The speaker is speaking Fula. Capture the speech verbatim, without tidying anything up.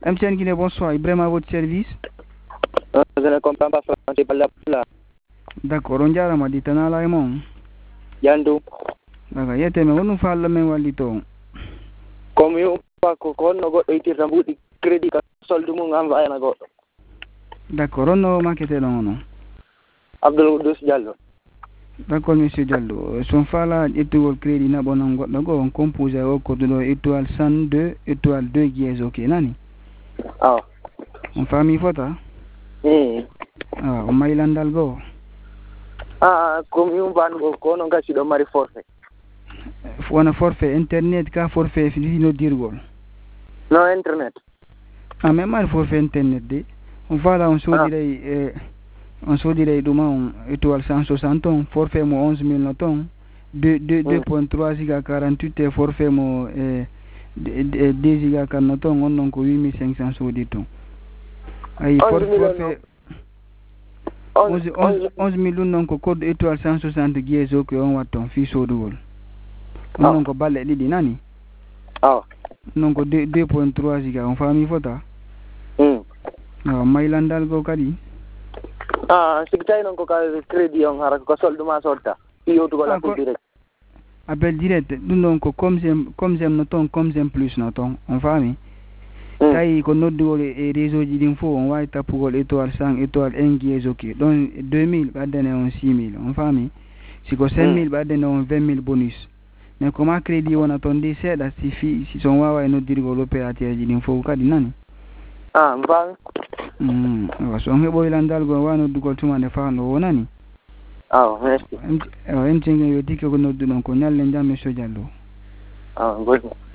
M T N Guinée, bonsoir. Ibrahim à votre service. Je ne comprends pas français par là. D'accord, on dirait dit tana la mon. Yandu. D'accord, yete me onu fa la men walito. Comme yo pas ko ko no go eighty rambuti crédit ka solde mu ngam vayana go. D'accord, on no makete non non. Abdul Dos Diallo. D'accord, monsieur Diallo. Son fa la étoile crédit na bonon go go on compose au code de étoile cent deux étoile deux dièse OK nani. Ah. On famille fota. Eh. Ah, o mailandal go. Ah, comme yo ban go ko no gasi do mari forfait. Wana forfait internet ka forfait fino dirgol. No internet. Ah, même mal forfait internet de. On va là on se dirait euh, on se dirait demain étoile cent soixante ton forfait mo onze mille noton deux virgule trois giga quarante-huit et forfait mo euh, deux giga quarante on non ko huit mille cinq cents so dit ton. Ay forfait onze millions non ko code étoile cent soixante giezo ko on waton fi so dugol. On non ko balle didi nani? Ah. Non ko deux virgule trois giga on famille fota. Hmm. Ah, mailandal go kadi. Ah, sigtay non ko ka crédit on hara ko solde ma sorta. Iyo to la ko direct. Appel direct dun non ko comme j'aime comme j'aime noton comme j'aime plus noton on famille. Taï ko noddu e réseau ji din fo on way tapugol étoile cent étoile un giezo ki donc deux mille badene on six mille on famille. Si ko cinq mille badene on vingt mille bonus. Mais comment crédit on attendait c'est da si fi si son wawa no dirgo l'opérateur ji din fo kadi nani. Ah, mbang. Hmm, wa so ngebo ilandal go wa no dugol tuma ne fa no wonani. Ah, merci. En en tinga yo dike ko noddu non ko nyalle njam monsieur Diallo. Ah, bon.